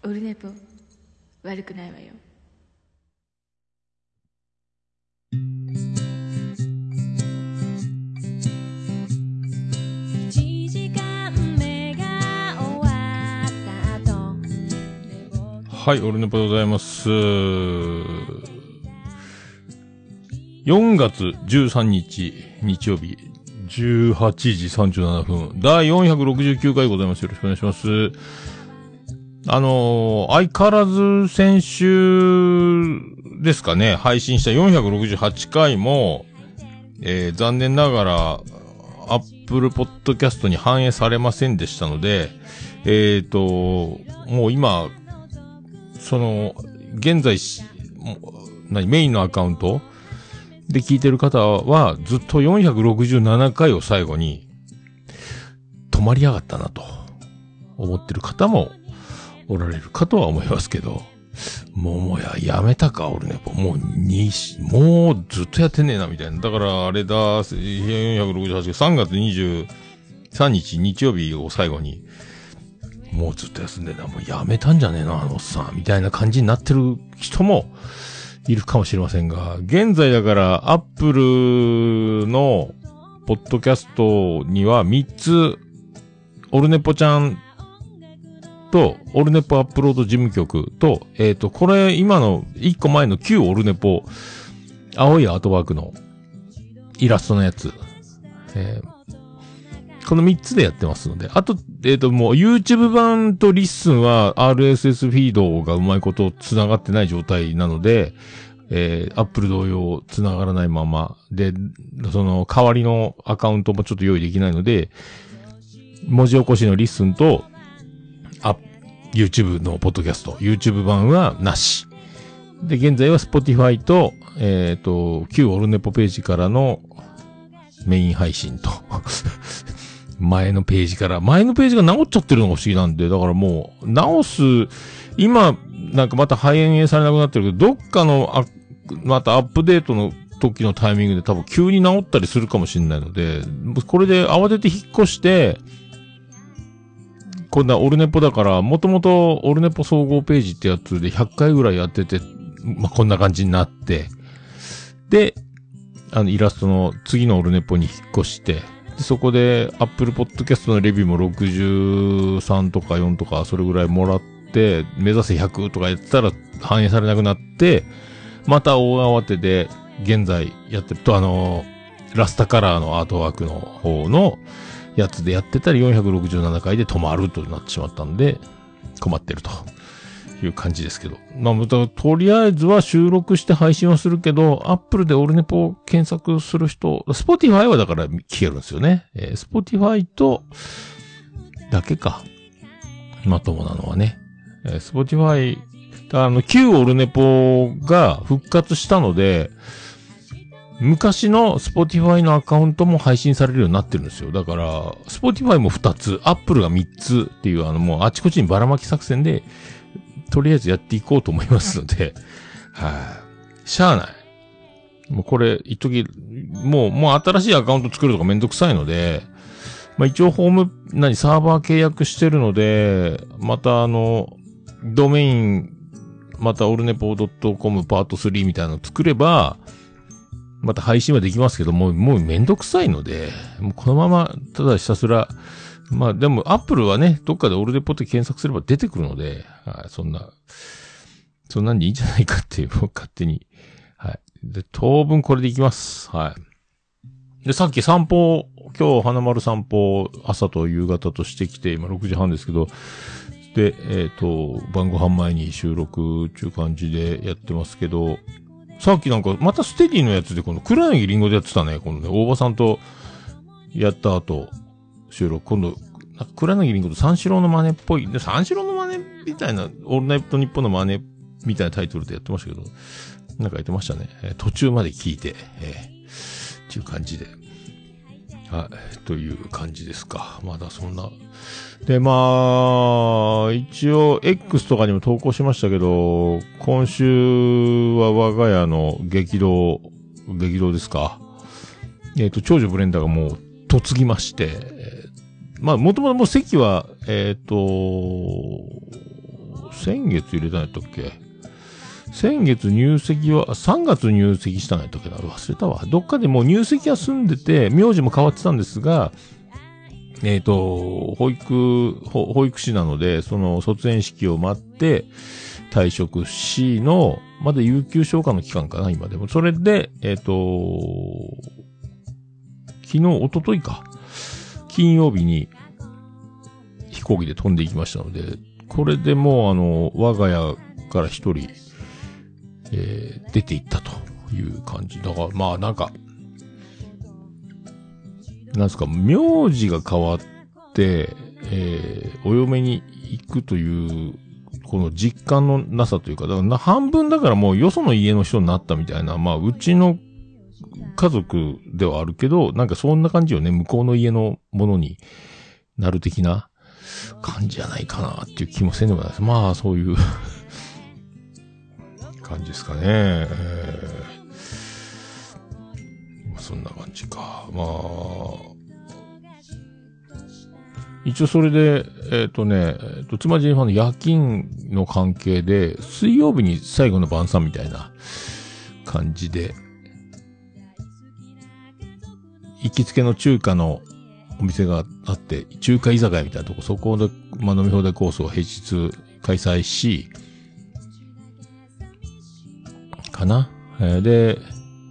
オルネポ悪くないわよ。 はい、オルネポでございます。4月13日日曜日18時37分第469回ございます。よろしくお願いします。相変わらず先週ですかね、配信した468回も、残念ながらApple Podcast に反映されませんでしたので、もう今現在メインのアカウントで聞いてる方はずっと467回を最後に止まりやがったなと思ってる方もおられるかとは思いますけど、もうやめたか、俺ね、もうずっとやってねえなみたいな。だからあれだ、468 3月23日日曜日を最後にもうずっと休んでな、もうやめたんじゃねえな、あのおっさん、みたいな感じになってる人もいるかもしれませんが、現在だから、アップルの、ポッドキャストには3つ、オルネポちゃんと、オルネポアップロード事務局と、これ、今の1個前の旧オルネポ、青いアートワークのイラストのやつ、この3つでやってますので、あと、もう YouTube 版とリッスンは RSS フィードがうまいこと繋がってない状態なので、Apple 同様繋がらないまま、で、代わりのアカウントもちょっと用意できないので、文字起こしのリッスンと、YouTube のポッドキャスト、YouTube 版はなし。で、現在は Spotify と、旧オルネポページからのメイン配信と、前のページが直っちゃってるのが不思議なんで、だからもう、直す、今、なんかまた反映されなくなってるけど、どっかの、またアップデートの時のタイミングで多分急に直ったりするかもしれないので、これで慌てて引っ越して、こんなオルネポだから、もともとオルネポ総合ページってやつで100回ぐらいやってて、まあ、こんな感じになって、で、イラストの次のオルネポに引っ越して、でそこで Apple Podcast のレビューも63とか4とかそれぐらいもらって、目指せ100とかやってたら反映されなくなって、また大慌てで現在やってるとラスタカラーのアートワークの方のやつでやってたら467回で止まるとなってしまったんで困ってるという感じですけど。まあ、とりあえずは収録して配信はするけど、Apple でオルネポを検索する人、Spotify はだから聞けるんですよね。Spotify と、だけか。まともなのはね。Spotify、旧オルネポが復活したので、昔の Spotify のアカウントも配信されるようになってるんですよ。だから、Spotify も2つ、Apple が3つっていうもうあちこちにばらまき作戦で、とりあえずやっていこうと思いますので、はい、しゃあない。もうこれ、一時、もう新しいアカウント作るとかめんどくさいので、まあ一応サーバー契約してるので、またドメイン、またオルネポ .com パート3みたいなの作れば、また配信はできますけども、もうめんどくさいので、もうこのまま、ただひたすら、まあでも、アップルはね、どっかでオルネポって検索すれば出てくるので、はい、そんなんでいいんじゃないかっていう、勝手に。はい。で、当分これでいきます。はい。で、さっき今日、花丸散歩、朝と夕方としてきて、今6時半ですけど、で、晩ご飯前に収録っていう感じでやってますけど、さっきなんか、またステディのやつで、この黒柳りんごでやってたね、このね、大場さんとやった後、収録、今度、黒柳りんごと三四郎の真似っぽい、で、三四郎の真似みたいな、オールナイトニッポンの真似みたいなタイトルでやってましたけど、なんかやってましたね。途中まで聞いて、っていう感じで。はい、という感じですか。まだそんな。で、まあ、一応、X とかにも投稿しましたけど、今週は我が家の激動ですか。長女ブレンダーがもう嫁ぎまして、まあ、もともともう席は、 先月入れたんやったっけ？先月入籍は、3月入籍したんやったっけな？忘れたわ。どっかでもう入籍は済んでて、名字も変わってたんですが、保育士なので、その卒園式を待って退職しの、まだ有給消化の期間かな、今でも。それで、昨日、一昨日か。金曜日に飛行機で飛んでいきましたので、これでもう我が家から一人、出て行ったという感じ。だから、まあなんか、なんすか、名字が変わって、お嫁に行くという、この実感のなさというか、だから半分だからもうよその家の人になったみたいな、まあうちの家族ではあるけど、なんかそんな感じよね、向こうの家のものになる的な感じじゃないかなっていう気もせんでもないです。まあそういう感じですかね。そんな感じか。まあ、一応それで、妻ジェニファーの夜勤の関係で、水曜日に最後の晩餐みたいな感じで、行きつけの中華のお店があって、中華居酒屋みたいなとこ、そこで、まあ、飲み放題コースを平日開催し、かな。で、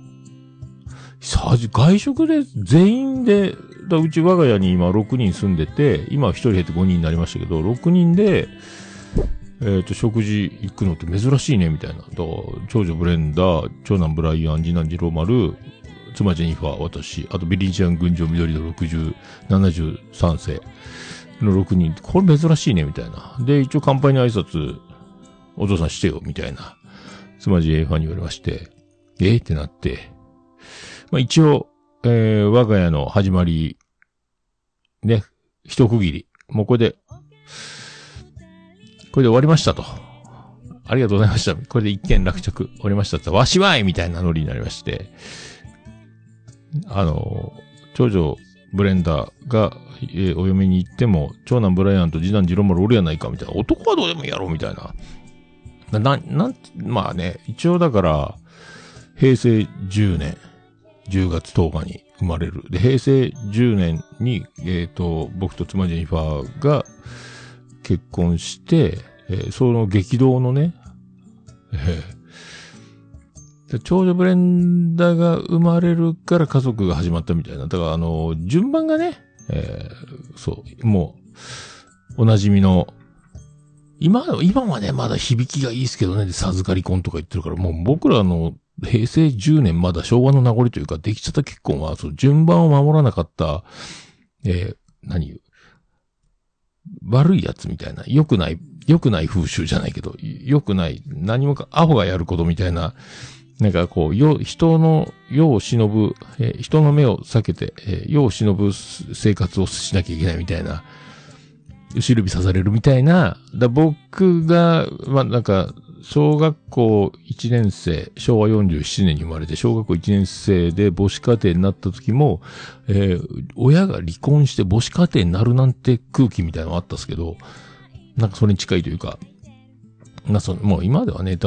外食で全員で、うち我が家に今6人住んでて、今は1人減って5人になりましたけど、6人で、食事行くのって珍しいね、みたいな。長女ブレンダー、長男ブライアン、次男ジローマル、妻ジェニファー、私、あとビリジアン群青緑の60、73世の6人。これ珍しいね、みたいな。で、一応乾杯に挨拶、お父さんしてよ、みたいな。妻ジェニファーに言われまして、ってなって、まあ一応、我が家の始まり、ね、一区切り。もうこれで終わりましたと。ありがとうございました。これで一件落着終わりましたって、わしはいみたいなノリになりまして、長女ブレンダーが、お嫁に行っても、長男ブライアンと次男ジロマルおるやないかみたいな。男はどうでもいいやろみたいな。まあね、一応だから、平成10年、10月10日に生まれる。で、平成10年に、僕と妻ジェニファーが結婚して、その激動のね、で長女ブレンダーが生まれるから家族が始まったみたいな。だから順番がね、そう、もう、お馴染みの、今はね、まだ響きがいいですけどね、授かり婚とか言ってるから、もう僕らの平成10年まだ昭和の名残というか、できちゃった結婚は、そう、順番を守らなかった、悪いやつみたいな、良くない風習じゃないけど、良くない、何もか、アホがやることみたいな、なんかこう、人の世を忍ぶ、人の目を避けて、世を忍ぶ生活をしなきゃいけないみたいな、後ろ指さされるみたいな、僕が、まあ、なんか、小学校1年生、昭和47年に生まれて、小学校1年生で母子家庭になった時も、親が離婚して母子家庭になるなんて空気みたいなのあったんですけど、なんかそれに近いというか、もう今ではね、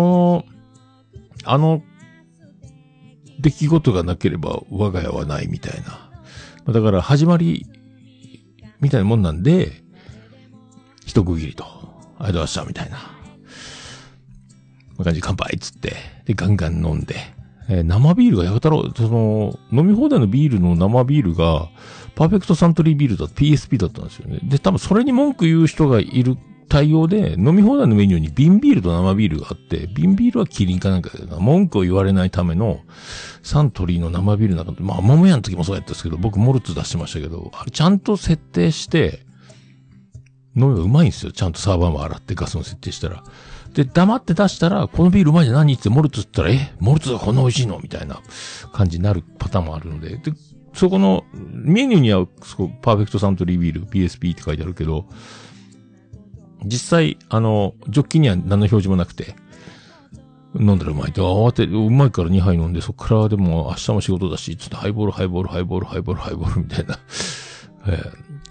出来事がなければ我が家はないみたいな。だから始まり、みたいなもんなんで、一区切りと、ありがとうございました、みたいな。こんな感じで乾杯っつって、で、ガンガン飲んで、生ビールがやたら、飲み放題のビールの生ビールが、パーフェクトサントリービールだと PSP だったんですよね。で、多分それに文句言う人がいる対応で、飲み放題のメニューに瓶ビールと生ビールがあって、瓶ビールはキリンかなんかだけどな、文句を言われないためのサントリーの生ビールなんか、まあ、桃屋の時もそうやったんですけど、僕モルツ出してましたけど、あれちゃんと設定して、飲めばうまいんですよ。ちゃんとサーバーも洗ってガスの設定したら。で、黙って出したら、このビールうまいじゃ何ってモルツって言ったら、モルツがこんな美味しいのみたいな感じになるパターンもあるので。で、そこのメニューには、パーフェクトサントリービール、PSP って書いてあるけど、実際、ジョッキには何の表示もなくて、飲んだらうまいって、慌て、うまいから2杯飲んで、そっからでも明日も仕事だし、つってハイボールみたいな。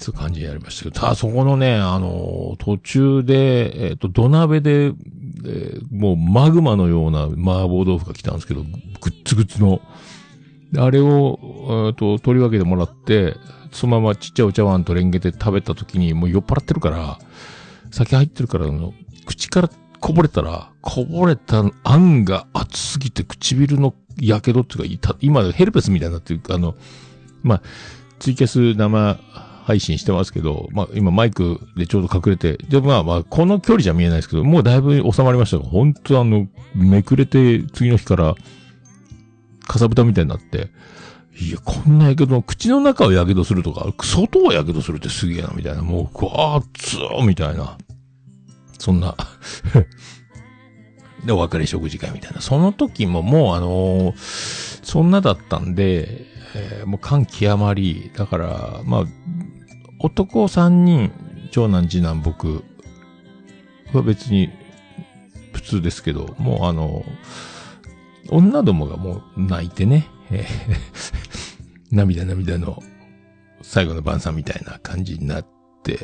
そういう感じになりましたけど、ただそこのね、途中で、土鍋で、もうマグマのような麻婆豆腐が来たんですけど、ぐっつぐつの。あれを、取り分けてもらって、そのままちっちゃいお茶碗とレンゲで食べた時にもう酔っ払ってるから、酒入ってるから、口からこぼれたあんが熱すぎて唇の火傷っていうか、今ヘルペスみたいになってる、まあ、ツイキャス生配信してますけど、まあ今マイクでちょうど隠れて、でまあこの距離じゃ見えないですけど、もうだいぶ収まりましたが、ほんとめくれて次の日からかさぶたみたいになって、いや、こんなやけど、口の中をやけどするとか、外をやけどするってすげえな、みたいな。もう、熱ーみたいな。そんな。で、お別れ食事会みたいな。その時ももうそんなだったんで、もう感極まり、だから、まあ、男3人、長男、次男、僕は別に普通ですけど、もう女どもがもう泣いてね、涙の最後の晩餐みたいな感じになって、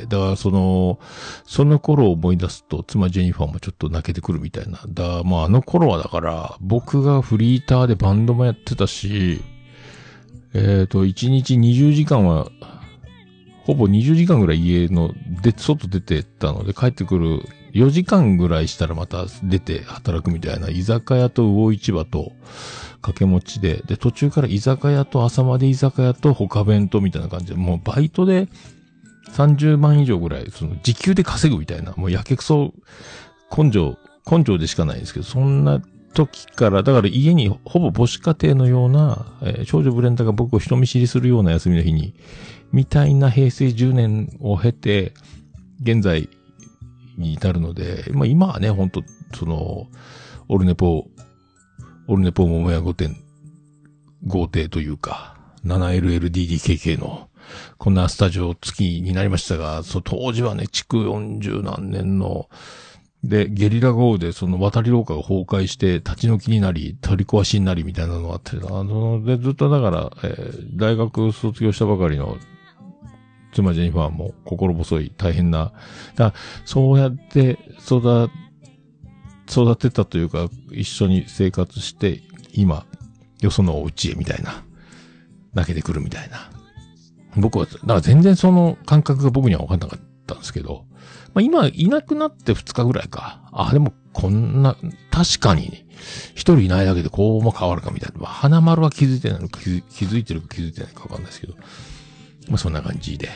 だからその頃を思い出すと、妻ジェニファーもちょっと泣けてくるみたいな。まあ頃はだから、僕がフリーターでバンドもやってたし、1日20時間は、ほぼ20時間ぐらい家の、外出てたので、帰ってくる4時間ぐらいしたらまた出て働くみたいな、居酒屋と魚市場と掛け持ちで、途中から居酒屋と朝まで居酒屋と他弁当みたいな感じで、もうバイトで30万以上ぐらい、時給で稼ぐみたいな、もうやけくそ、根性でしかないんですけど、そんな時から、だから家にほぼ母子家庭のような、少女ブレンダーが僕を人見知りするような休みの日に、みたいな平成10年を経て、現在に至るので、まあ今はね、ほんと、オルネポ桃屋御殿豪邸というか、7LLDDKK の、こんなスタジオ付きになりましたが、当時はね、築40何年の、で、ゲリラ豪雨で渡り廊下が崩壊して立ち退きになり、取り壊しになりみたいなのがあって、で、ずっとだから、大学卒業したばかりの妻ジェニファーも心細い大変な、そうやって育てたというか、一緒に生活して、今、よそのお家へみたいな、泣けてくるみたいな。僕は、だから全然その感覚が僕には分かんなかったんですけど、まあ今、いなくなって2日ぐらいか。でもこんな、確かに、一人いないだけでこうも変わるかみたいな。まあ、花丸は気づいてないのか、気づいてるか気づいてないか分かんないですけど。まあそんな感じで、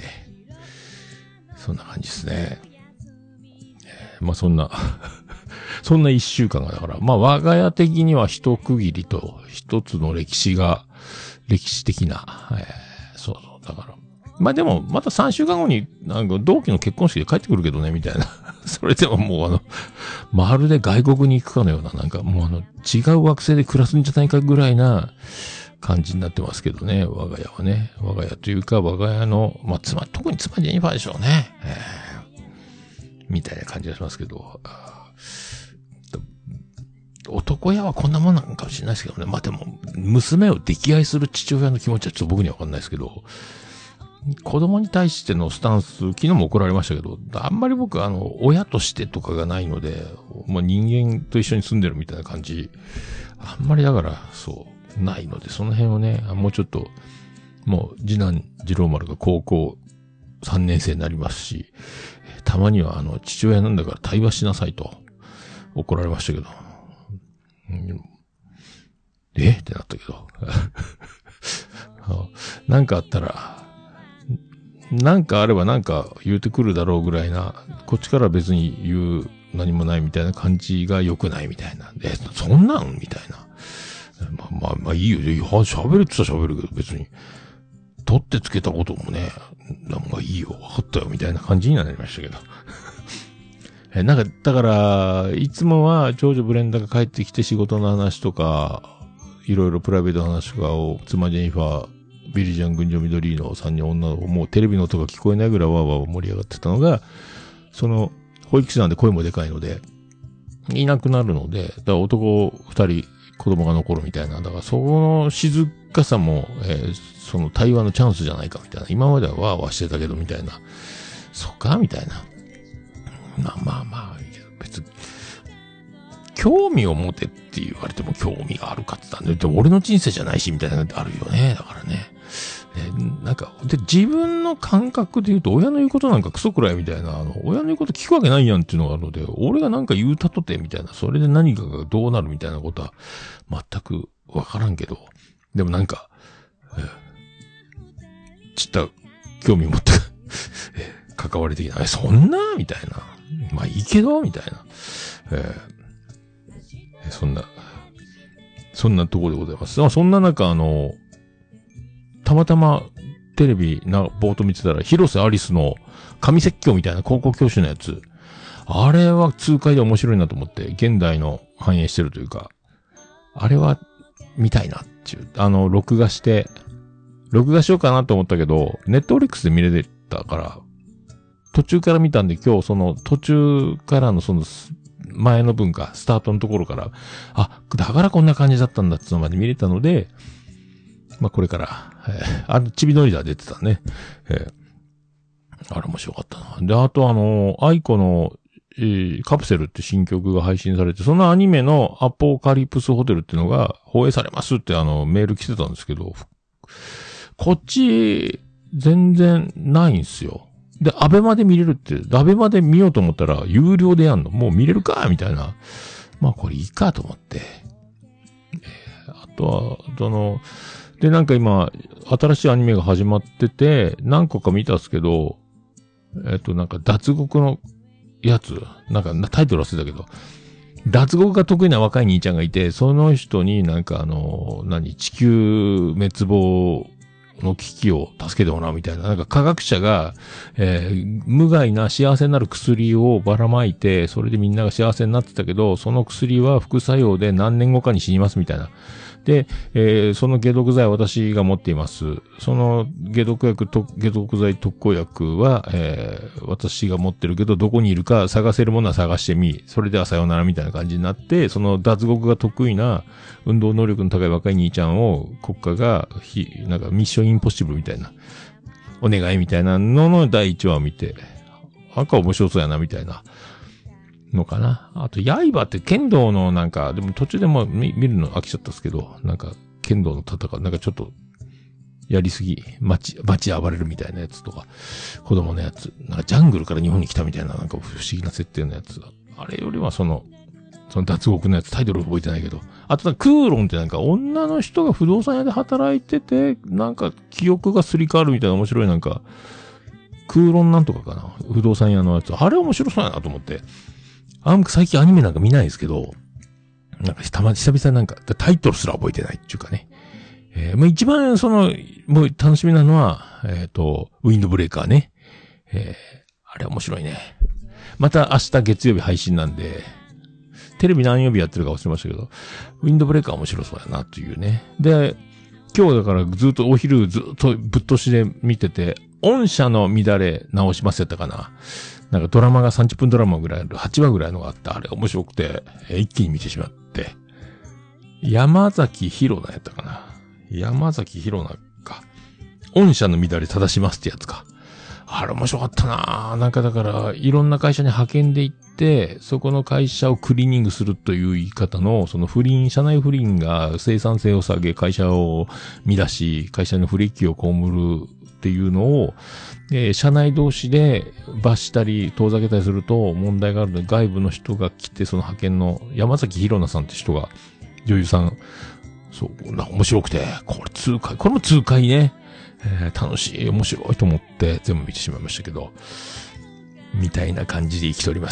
そんな感じですね。まあそんな一週間がだから、まあ我が家的には一区切りと一つの歴史的な、そうだから。まあでも、また3週間後に、同期の結婚式で帰ってくるけどね、みたいな。それでももうまるで外国に行くかのような、もう違う惑星で暮らすんじゃないかぐらいな感じになってますけどね、我が家はね。我が家というか、我が家の、まあ特に妻ジェニファーでしょうね。みたいな感じがしますけど。男親はこんなもんなのかもしれないですけどね。まあでも、娘を溺愛する父親の気持ちはちょっと僕にはわかんないですけど、子供に対してのスタンス、昨日も怒られましたけど、あんまり僕親としてとかがないので、まあ人間と一緒に住んでるみたいな感じ、あんまりだから、ないので、その辺をね、もうちょっと、もう次男、次郎丸が高校3年生になりますし、たまには父親なんだから対話しなさいと怒られましたけど、ってなったけど。なんかあったら、なんかあればなんか言うてくるだろうぐらいな、こっちから別に言う何もないみたいな感じが良くないみたいな。そんなんみたいな。まあいいよ。喋るって言ったら喋るけど別に。取ってつけたこともね、なんかいいよ。わかったよ。みたいな感じになりましたけど。だから、いつもは長女ブレンダーが帰ってきて仕事の話とか、いろいろプライベートの話とかを、妻ジェニファー、ビリジャン、群青緑の3人女の子、もうテレビの音が聞こえないぐらいわーわー盛り上がってたのが、保育士なんで声もでかいので、いなくなるので、だから男2人、 子供が残るみたいな。だからその静かさも、その対話のチャンスじゃないかみたいな。今まではワーワーしてたけどみたいな。そっかみたいな。まあ、別に、興味を持てって言われても興味があるかって言ったんで、俺の人生じゃないしみたいなのってあるよね。だからね。なんか、で、自分の感覚で言うと、親の言うことなんかクソくらいみたいな、親の言うこと聞くわけないやんっていうのがあるので、俺がなんか言うたとてみたいな、それで何かがどうなるみたいなことは、全くわからんけど、でもなんか、ちった興味持って、関わり的な、そんなみたいな。まあいいけどみたいな。そんなところでございます。そんな中、たまたまテレビぼーっと見てたら、広瀬アリスの神説教みたいな高校教師のやつ。あれは痛快で面白いなと思って、現代の反映してるというか、あれは見たいなっていう。録画しようかなと思ったけど、ネットフリックスで見れてたから、途中から見たんで今日その途中からのその前の分か、スタートのところから、だからこんな感じだったんだってのまで見れたので、まあ、これから、チビノリダー出てたね。あれ面白かったな。で、あとアイコの、カプセルって新曲が配信されて、そのアニメのアポカリプスホテルっていうのが放映されますってメール来てたんですけど、こっち、全然ないんすよ。で、アベマで見れるって、アベマで見ようと思ったら、有料でやんのもう見れるかみたいな。まあ、これいいかと思って。あとは、で、なんか今、新しいアニメが始まってて、何個か見たんですけど、なんか脱獄のやつ、なんかタイトル忘れたけど、脱獄が得意な若い兄ちゃんがいて、その人になんか地球滅亡の危機を助けてもらうみたいな、なんか科学者が、無害な幸せになる薬をばらまいて、それでみんなが幸せになってたけど、その薬は副作用で何年後かに死にますみたいな。で、その解毒剤は私が持っています。その解毒剤特効薬は、私が持ってるけど、どこにいるか探せるものは探してみ、それではさようならみたいな感じになって、その脱獄が得意な運動能力の高い若い兄ちゃんを国家が、なんかミッションインポッシブルみたいな、お願いみたいなのの第1話を見て、なんか面白そうやなみたいな。のかな。あと、刃って剣道のなんか、でも途中でも見るの飽きちゃったんですけど、なんか、剣道の戦い、なんかちょっと、やりすぎ、街暴れるみたいなやつとか、子供のやつ、なんかジャングルから日本に来たみたいな、なんか不思議な設定のやつ。あれよりはその脱獄のやつ、タイトル覚えてないけど、あとクーロンってなんか女の人が不動産屋で働いてて、なんか記憶がすり替わるみたいな面白いなんか、クーロンなんとかかな。不動産屋のやつ。あれ面白そうやなと思って。最近アニメなんか見ないですけど、なんか久々なんかタイトルすら覚えてないっていうかね。もう一番もう楽しみなのは、ウィンドブレーカーね。あれ面白いね。また明日月曜日配信なんで、テレビ何曜日やってるか忘れましたけど、ウィンドブレーカー面白そうやなっていうね。で、今日だからずっとお昼ずっとぶっ通しで見てて、御社の乱れ直しますやったかな。なんかドラマが30分ドラマぐらいある、8話ぐらいのがあって、あれ面白くて、一気に見てしまって。山崎弘奈やったかな。山崎弘奈か。御社の乱れ正しますってやつか。あれ面白かったなぁ。なんかだから、いろんな会社に派遣で行って、そこの会社をクリーニングするという言い方の、その社内不倫が生産性を下げ、会社を乱し、会社の不利益を被るっていうのを、社内同士で罰したり遠ざけたりすると問題があるので、外部の人が来て、その派遣の山崎弘奈さんって人が、女優さん、そう、面白くて、これも痛快ね。楽しい、面白いと思って全部見てしまいましたけど、みたいな感じで生きております。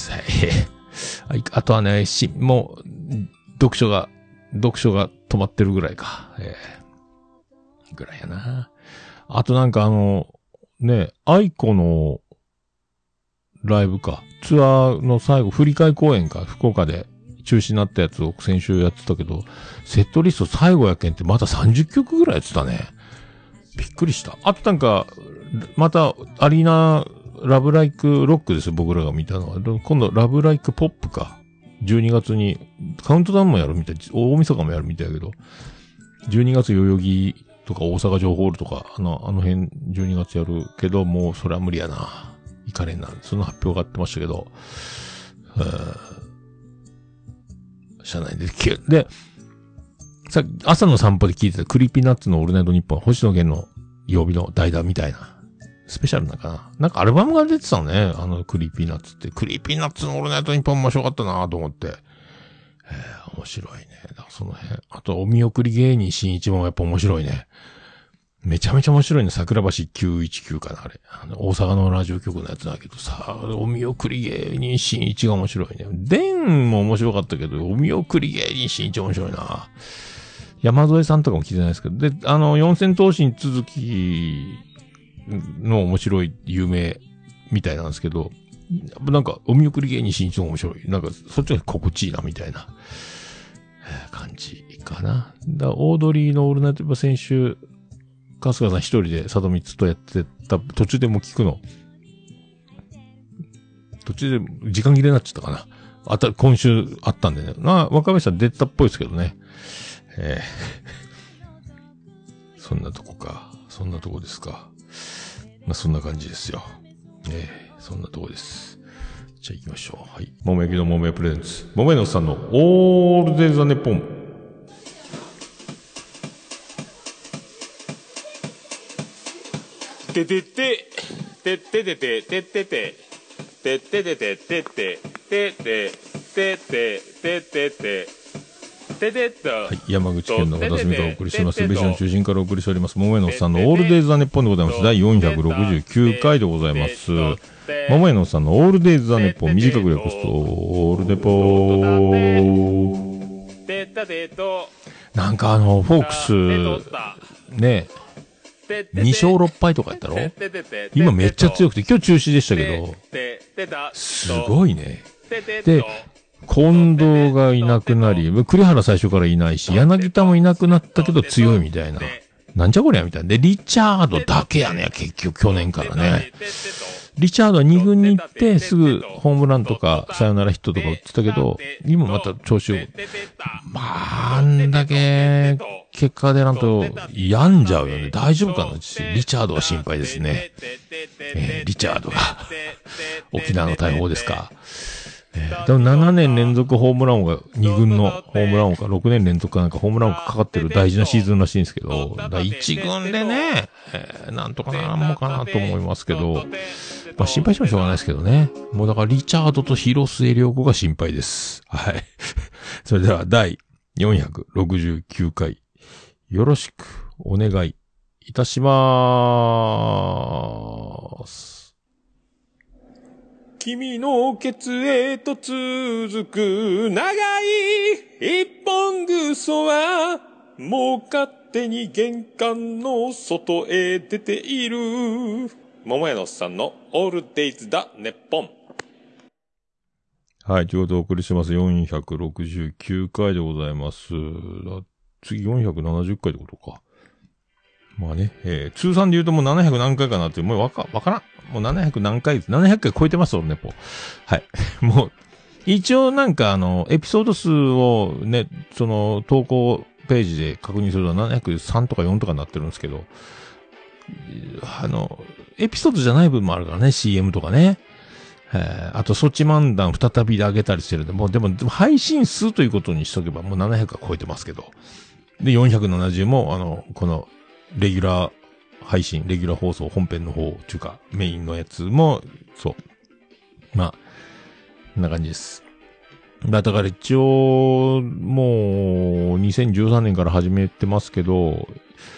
はい。あとはね、もう、読書が止まってるぐらいか。ぐらいやな。あとなんかアイコのライブか。ツアーの最後、振り替え公演か。福岡で中止になったやつを先週やってたけど、セットリスト最後やけんってまた30曲ぐらいやってたね。びっくりした。あとなんか、またアリーナラブライクロックですよ、僕らが見たのは。今度ラブライクポップか。 12月に、カウントダウンもやるみたい、大晦日もやるみたいだけど、12月代々木とか大阪城ホールとか、あの辺12月やるけど、もうそれは無理やな。行かれんな。その発表があってましたけど、社内でさっき朝の散歩で聞いてたクリーピーナッツのオールナイトニッポン、星野源の曜日の代打みたいな。スペシャルなのかな。なんかアルバムが出てたのね。クリーピーナッツって。クリーピーナッツのオールナイトニッポン面白かったなと思って。面白いね。だからその辺。あと、お見送り芸人新一もやっぱ面白いね。めちゃめちゃ面白いね。桜橋919かな、あれ。大阪のラジオ局のやつだけどさ、お見送り芸人新一が面白いね。デンも面白かったけど、お見送り芸人新一面白いな。山添さんとかも聞いてないですけど。で、四千頭身続きの面白い、有名みたいなんですけど、なんか、お見送り芸人新一も面白い。なんか、そっちが心地いいな、みたいな感じかな。オードリーのオールナイト先週、春日さん一人で里光とやってた、途中でも聞くの。途中で時間切れになっちゃったかな。今週あったんでね。若林さん出たっぽいですけどね。そんなとこか。そんなとこですか。まあ、そんな感じですよ。そんなとこです。じゃあ行きましょう。はい。桃焼きの桃屋プレゼンツ。桃屋のおっさんのオールデイザネポン。 ててて、てててて、ててて、てててて、ててて、ててて、ててて、 はい。山口県の片隅からお送りしてます。ベジの中心からお送りしております。桃屋のおっさんのオールデイズ・ザ・ネッポンでございます。第469回でございます。桃屋のおっさんのオールデイズ・ザ・ネッポン、短く略すと、オールデポー。なんかフォークス、ね、2勝6敗とかやったろ？今めっちゃ強くて、今日中止でしたけど、すごいね。で、近藤がいなくなり、栗原最初からいないし、柳田もいなくなったけど強いみたいな。なんじゃこりゃみたいな。で、リチャードだけやね、結局去年からね。リチャードは2軍に行って、すぐホームランとか、サヨナラヒットとか打ってたけど、今また調子を。まあ、あんだけ、結果出らんと、病んじゃうよね。大丈夫かな？リチャードは心配ですね。リチャードが、沖縄の大砲ですか。でも7年連続ホームラン王が2軍のホームラン王か6年連続かなんかホームラン王がかかってる大事なシーズンらしいんですけど、1軍でね、なんとかならんのかなと思いますけど、まあ心配しましょうがないですけどね。もうだからリチャードと広末涼子が心配です。はい。それでは第469回よろしくお願いいたしまーす。 君のケツへと続く長い一本ぐそはもう勝手に玄関の外へ出ている。桃屋のおっさんのオールデイズだネッポン。 はい、ということでお送りしてます。469回でございます。次470回ってことか。まあね、通算で言うともう700何回かなって、もうわからん。もう700何回です。700回超えてますよね、はい。もう、一応なんかエピソード数をね、その投稿ページで確認すると703とか4とかになってるんですけど、エピソードじゃない部分もあるからね、CM とかね。あと、措置漫談再びで上げたりしてるんで、もうでも配信数ということにしとけばもう700は超えてますけど。で、470もこの、レギュラー配信、レギュラー放送、本編の方、というか、メインのやつも、そう。まあ、こんな感じです。だから一応、もう、2013年から始めてますけど、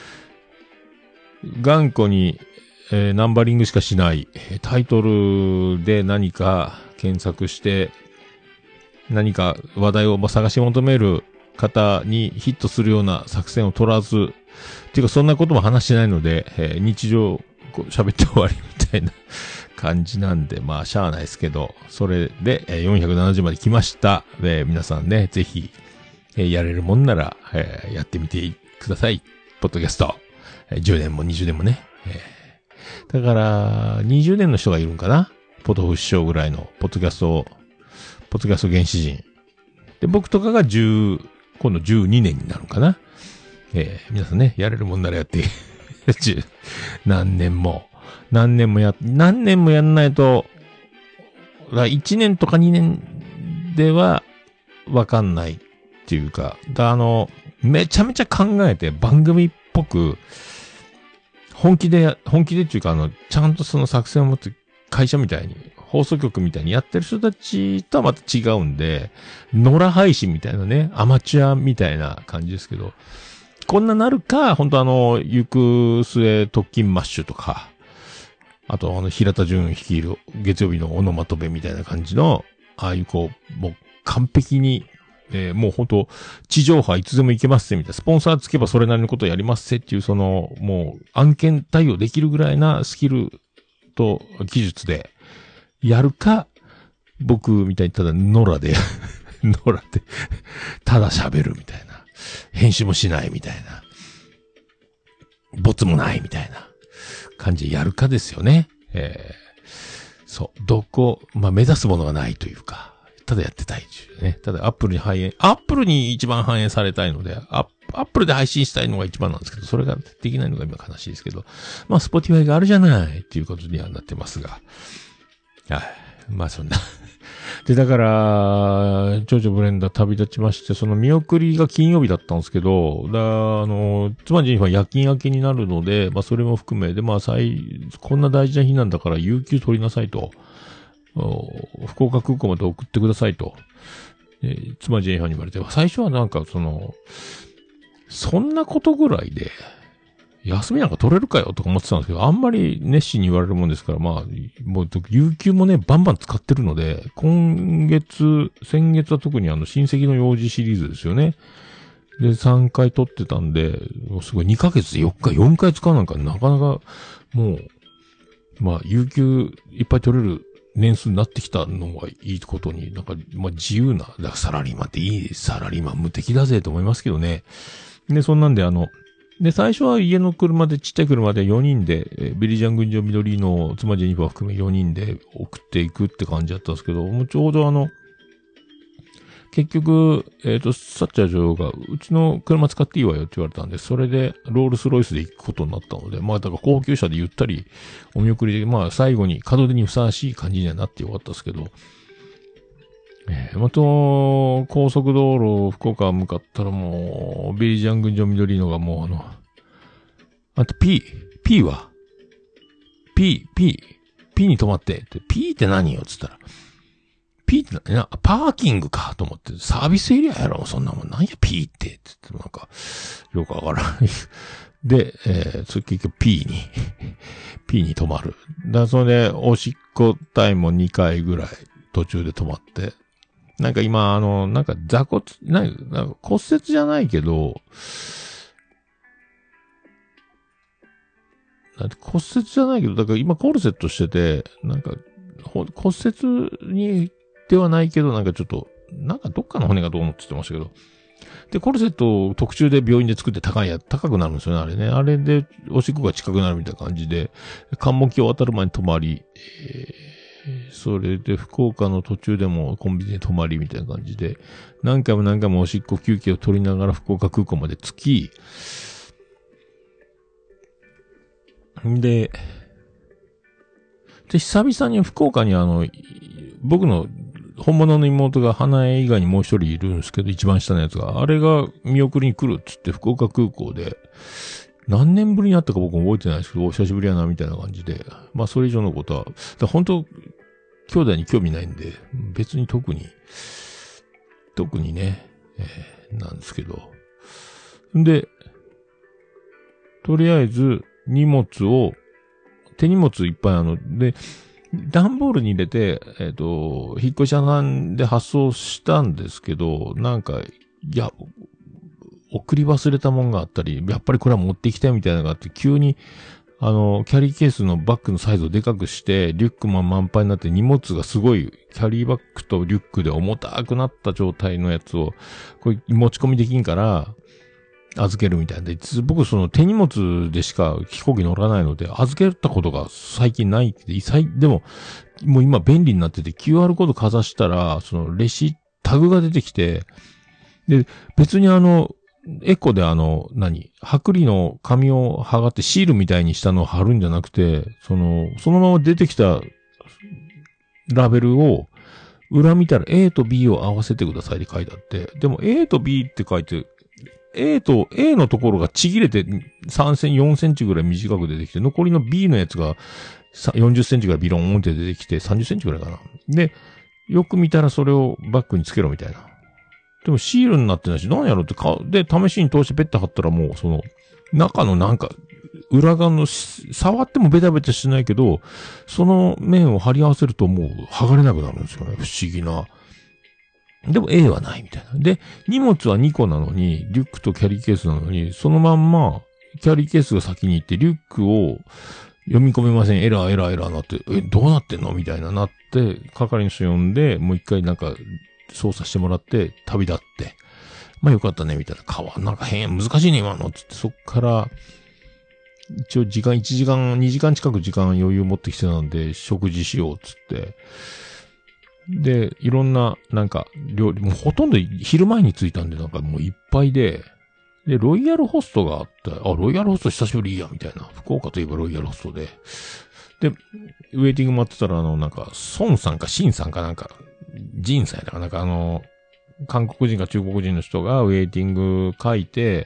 頑固に、ナンバリングしかしない、タイトルで何か検索して、何か話題を探し求める方にヒットするような作戦を取らず、っていうかそんなことも話してないので、日常喋って終わりみたいな感じなんで、まあしゃあないですけど、それで470まで来ました。皆さんね、ぜひ、やれるもんなら、やってみてください。ポッドキャスト。10年も20年もね。だから、20年の人がいるんかな？ポトフ師匠ぐらいの、ポッドキャスト原始人。 で、僕とかが今度12年になるのかな。皆さんね、やれるもんならやって、何年もやんないと、1年とか2年ではわかんないっていうか、めちゃめちゃ考えて番組っぽく、本気でっていうか、ちゃんとその作戦を持って会社みたいに、放送局みたいにやってる人たちとはまた違うんで、野良配信みたいなね、アマチュアみたいな感じですけど、こんななるか、本当行く末特勤マッシュとか、あと平田純率いる月曜日のオノマトペみたいな感じの、ああいうもう完璧に、もう本当地上波いつでも行けますせみたいな、スポンサーつけばそれなりのことやりますせっていうもう案件対応できるぐらいなスキルと技術でやるか、僕みたいにただ野良で、ただ喋るみたいな。編集もしないみたいな。ボツもないみたいな感じでやるかですよね。そう。目指すものがないというか、ただやってたいっていうね。ただアップルに一番反映されたいので、アップルで配信したいのが一番なんですけど、それができないのが今悲しいですけど、スポティファイがあるじゃないっていうことにはなってますが。はい。そんな。で、だから、ジョジョブレンダー旅立ちまして、その見送りが金曜日だったんですけど、妻ジェニファー夜勤明けになるので、それも含め、で、こんな大事な日なんだから、有給取りなさいと。福岡空港まで送ってくださいと。妻ジェニファーに言われて、最初はそんなことぐらいで、休みなんか取れるかよとか思ってたんですけど、あんまり熱心に言われるもんですから、もう、有給もね、バンバン使ってるので、先月は特に親戚の用事シリーズですよね。で、3回取ってたんで、すごい2ヶ月で4回使うなんかなかなか、もう、有給いっぱい取れる年数になってきたのがいいことに、自由な、サラリーマンっていいサラリーマン無敵だぜと思いますけどね。で、そんなんでで、最初は家の車で、ちっちゃい車で4人で、ビリジャン群青緑の妻ジェニファー含め4人で送っていくって感じだったんですけど、もうちょうど結局、サッチャー女王が、うちの車使っていいわよって言われたんで、それで、ロールスロイスで行くことになったので、だから高級車でゆったり、お見送りで、最後に門出にふさわしい感じにはなってよかったですけど、高速道路、福岡向かったらもう、ビリジャン群青緑のがもうP は P に止まって、P って何よっつったら、P ってパーキングかと思って、サービスエリアやろそんなもん。なんや P って言ってよくわからない。で、結局 P に止まる。それで、おしっこタイムも2回ぐらい途中で止まって、今、座骨、骨折じゃないけど、だから今コルセットしてて、骨折にではないけど、ちょっと、どっかの骨がどうのって言ってましたけど。で、コルセットを特注で病院で作って高くなるんですよね、あれね。あれで、おしっこが近くなるみたいな感じで、関門橋を渡る前に止まり、それで福岡の途中でもコンビニで泊まりみたいな感じで、何回もおしっこ休憩を取りながら福岡空港まで着き、で、久々に福岡に僕の本物の妹が花江以外にもう一人いるんですけど、一番下のやつが、あれが見送りに来るっつって福岡空港で、何年ぶりに会ったか僕も覚えてないですけど、お久しぶりやなみたいな感じで、それ以上のことは、本当兄弟に興味ないんで、別に特にね、なんですけど。で、とりあえず、手荷物いっぱいで、段ボールに入れて、引っ越し屋さんで発送したんですけど、送り忘れたもんがあったり、やっぱりこれは持ってきたいみたいなのがあって、急に、キャリーケースのバッグのサイズをでかくして、リュックも満杯になって荷物がすごい、キャリーバッグとリュックで重たくなった状態のやつを、これ持ち込みできんから、預けるみたいで、僕手荷物でしか飛行機乗らないので、預けたことが最近ないって、でも、もう今便利になってて、QR コードかざしたら、レシタグが出てきて、で、別にエコで剥離の紙を剥がってシールみたいにしたのを貼るんじゃなくて、そのまま出てきたラベルを、裏見たら A と B を合わせてくださいって書いてあって、でも A と B って書いて、A のところがちぎれて3センチ、4センチぐらい短く出てきて、残りの B のやつが40センチぐらいビローンって出てきて、30センチぐらいかな。で、よく見たらそれをバッグにつけろみたいな。でもシールになってないし、何やろってで、試しに通してペッて貼ったらもう、中の裏側の触ってもベタベタしないけど、その面を貼り合わせるともう剥がれなくなるんですよね。不思議な。でも A はないみたいな。で、荷物は2個なのに、リュックとキャリーケースなのに、そのまんま、キャリーケースが先に行って、リュックを読み込めません。エラーなって、どうなってんのみたいなって、係の人呼んで、もう一回操作してもらって、旅立って。まあよかったね、みたいな。難しいね、今の。つって、そっから、一応1時間、2時間近く時間余裕持ってきてたんで、食事しよう、つって。で、いろんな、料理、もうほとんど昼前に着いたんで、もういっぱいで、で、ロイヤルホストがあって、ロイヤルホスト久しぶりや、みたいな。福岡といえばロイヤルホストで。で、ウェイティング待ってたら、孫さんかシンさんかジンさんやったか韓国人か中国人の人がウェイティング書いて、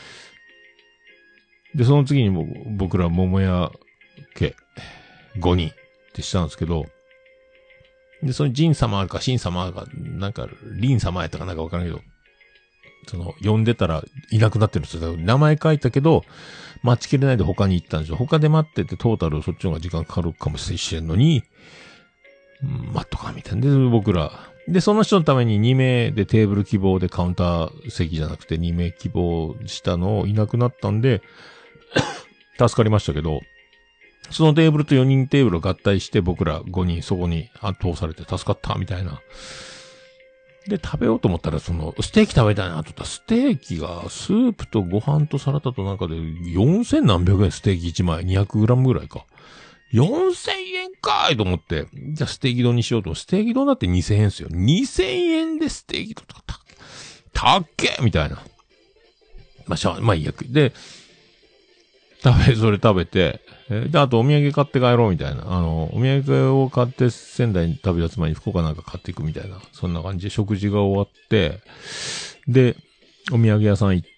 で、その次に僕ら桃屋家5人ってしたんですけど、で、そのジン様かシン様か、リン様やったかわからんけど、呼んでたらいなくなってるんですよ。名前書いたけど、待ちきれないで他に行ったんですよ。他で待っててトータルそっちの方が時間かかるかもしれんのに、待っとか、みたいな。で、僕ら。で、その人のために2名でテーブル希望でカウンター席じゃなくて2名希望したのをいなくなったんで、助かりましたけど、そのテーブルと4人テーブルを合体して僕ら5人そこに通されて助かったみたいな。で、食べようと思ったらステーキ食べたいなと思ったら、ステーキがスープとご飯とサラダとで4000何百円ステーキ1枚 200g ぐらいか。4000円かーいと思って、じゃあステーキ丼にしようと。ステーキ丼だって2000円ですよ。2000円でステーキ丼とかたっけみたいな。まあいいや。で、それ食べて、で、あとお土産買って帰ろうみたいな。お土産を買って仙台に旅立つ前に福岡買っていくみたいな。そんな感じで食事が終わって、で、お土産屋さん行って、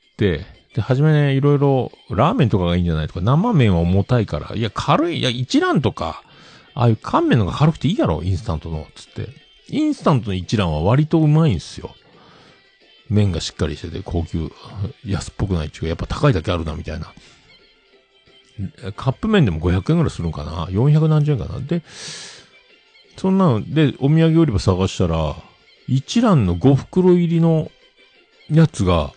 で、はじめね、いろいろ、ラーメンとかがいいんじゃないとか、生麺は重たいから、軽い、一蘭とか、ああいう乾麺のが軽くていいやろ、インスタントの、つって。インスタントの一蘭は割とうまいんですよ。麺がしっかりしてて、高級、安っぽくないっていうか、やっぱ高いだけあるな、みたいな。カップ麺でも500円ぐらいするのかな ?400 何十円かなで、そんなので、お土産売り場探したら、一蘭の5袋入りのやつが、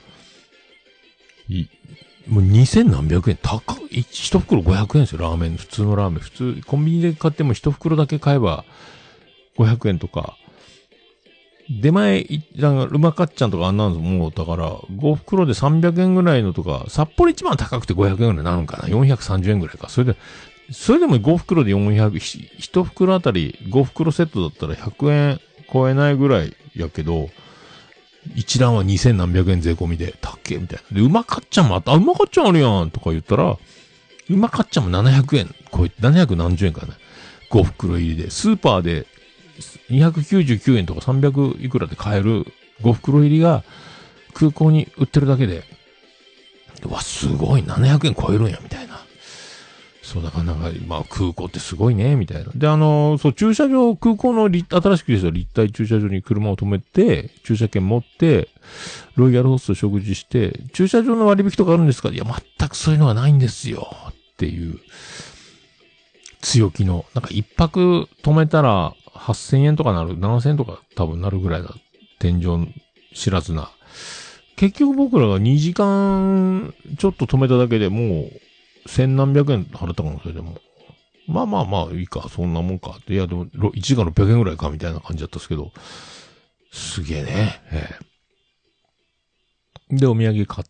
もう2000何百円高い。一袋500円ですよ、ラーメン。普通のラーメン。普通、コンビニで買っても一袋だけ買えば500円とか。出前、うまかっちゃんとかあんなんですもう、だから、5袋で300円ぐらいのとか、札幌一番高くて500円ぐらいになるんかな ?430 円ぐらいか。それでも5袋で400、1袋あたり5袋セットだったら100円超えないぐらいやけど、一蘭は2000何百円税込みで、たっけみたいな。で、うまかっちゃんもあった。うまかっちゃんあるやんとか言ったら、うまかっちゃんも700円超えて、700何十円かな。5袋入りで。スーパーで299円とか300いくらで買える5袋入りが空港に売ってるだけで、うわ、すごい、700円超えるんや、みたいな。そう、だから空港ってすごいね、みたいな。で、駐車場、空港の新しくできた立体駐車場に車を止めて、駐車券持って、ロイヤルホスト食事して、駐車場の割引とかあるんですか？いや、全くそういうのがないんですよ。っていう、強気の、一泊止めたら8000円とかなる、7000円とか多分なるぐらいだ。天井知らずな。結局僕らが2時間ちょっと止めただけでもう、千何百円払ったかも、それでも。まあ、いいか、そんなもんか。いや、でも、1時間600円ぐらいか、みたいな感じだったんですけど。すげえね。で、お土産買って。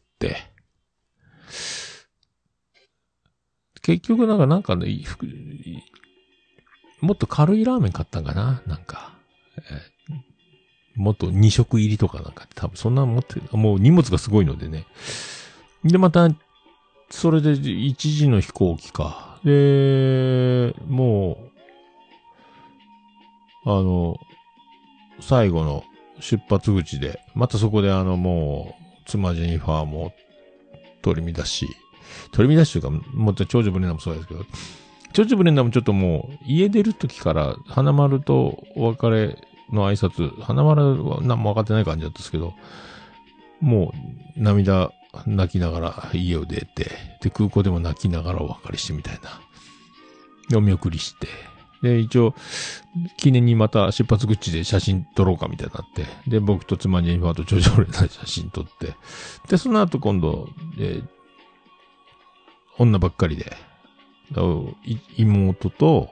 結局、なんかね、もっと軽いラーメン買ったんかなもっと2食入りとかなんか多分そんな持ってる。もう荷物がすごいのでね。で、また、それで1時の飛行機か。で、もう、最後の出発口で、またそこでもう、妻ジェニファーも取り乱しというか、もっと長女ブレンダーもそうですけど、長女ブレンダーもちょっともう、家出る時から、花丸とお別れの挨拶、花丸は何も分かってない感じだったんですけど、もう、涙、泣きながら家を出て、で、空港でも泣きながらお別れしてみたいな。で、お見送りして、で、一応、記念にまた出発口で写真撮ろうかみたいになって、で、僕と妻ジェニファーと長女ブレンダーで写真撮って、で、その後今度、女ばっかりで、妹と、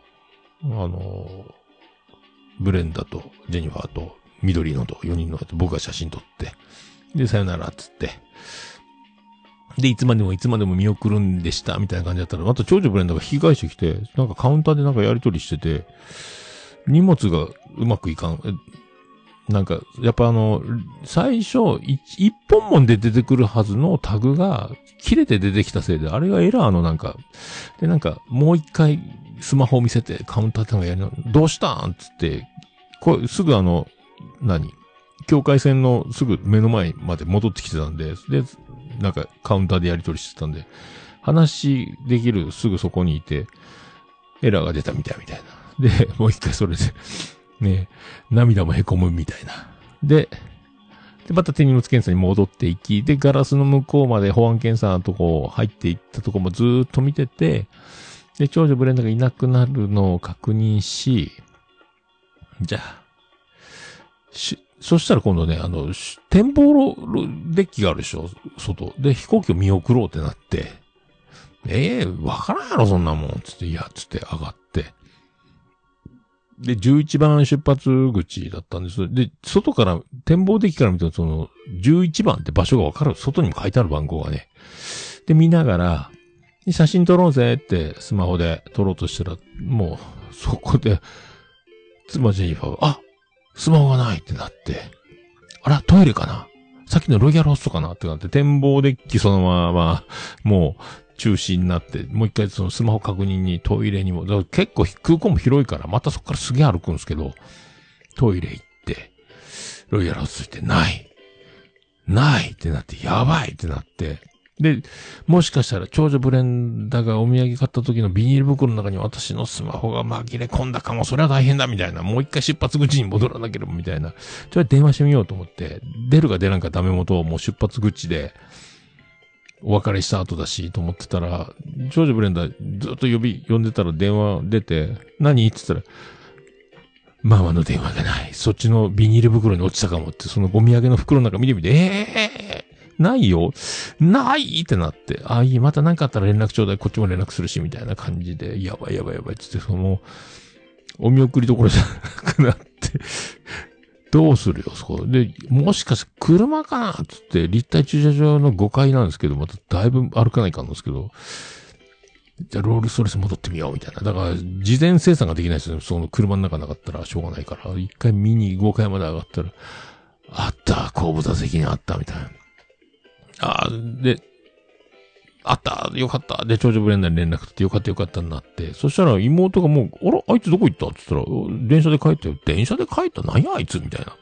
ブレンダとジェニファーと緑のと4人の僕が写真撮って、で、さよならっつって、で、いつまでも見送るんでした、みたいな感じだったら、また長女ブレンダーが引き返してきて、なんかカウンターでなんかやりとりしてて、荷物がうまくいかん。なんか、やっぱ最初、一本もで出てくるはずのタグが、切れて出てきたせいで、あれがエラーのなんか、で、なんか、もう一回、スマホを見せて、カウンターってのがやるの、どうしたんつって、これ、すぐ境界線のすぐ目の前まで戻ってきてたんで、で、なんか、カウンターでやり取りしてたんで、話できるすぐそこにいて、エラーが出たみたいな。で、もう一回それで、ね、涙も凹むみたいな。で、また手荷物検査に戻っていき、で、ガラスの向こうまで保安検査のとこ入っていったとこもずーっと見てて、で、長女ブレンダーがいなくなるのを確認し、じゃあ、そしたら今度ね、展望デッキがあるでしょ、外。で、飛行機を見送ろうってなって、わからんやろ、そんなもん。つって、いや、つって上がって。で、11番出発口だったんです。で、外から、展望デッキから見ると、11番って場所がわかる。外にも書いてある番号がね。で、見ながら、写真撮ろうぜってスマホで撮ろうとしたら、もう、そこで、妻ジェニファーが、あ、スマホがないってなって、あら、トイレかな、さっきのロイヤルホストかなってなって、展望デッキそのまま、もう、中止になって、もう一回そのスマホ確認にトイレにも、だから結構空港も広いから、またそこからすげえ歩くんですけど、トイレ行って、ロイヤルホスト行って、ないってなって、やばいってなって、で、もしかしたら長女ブレンダーがお土産買った時のビニール袋の中に私のスマホが紛れ込んだかも、それは大変だみたいな、もう一回出発口に戻らなければみたいな、ちょっと電話してみようと思って、出るか出なんかダメ元をもう出発口で、お別れした後だし、と思ってたら、長女ブレンダーずっと呼んでたら電話出て、何って言ったら、ママの電話がない。そっちのビニール袋に落ちたかもって、そのお土産の袋の中見てみて、ないよないってなって、あ、いい、また何かあったら連絡ちょうだい、こっちも連絡するし、みたいな感じで、やばいつって、お見送りどころじゃなくなって、どうするよ、そこ。で、もしかして車かなつって、立体駐車場の5階なんですけど、まただいぶ歩かないかんですけど、じゃあロールストレス戻ってみよう、みたいな。だから、事前生産ができないですよね。その車の中なかったらしょうがないから、一回見に5階まで上がったら、あった、後部座席にあった、みたいな。で、あった、よかった。で、長女ブレンダーに連絡取ってよかったになって、そしたら妹がもう、あら、あいつどこ行ったって言ったら、電車で帰ったよ。電車で帰った何やあいつみたいな。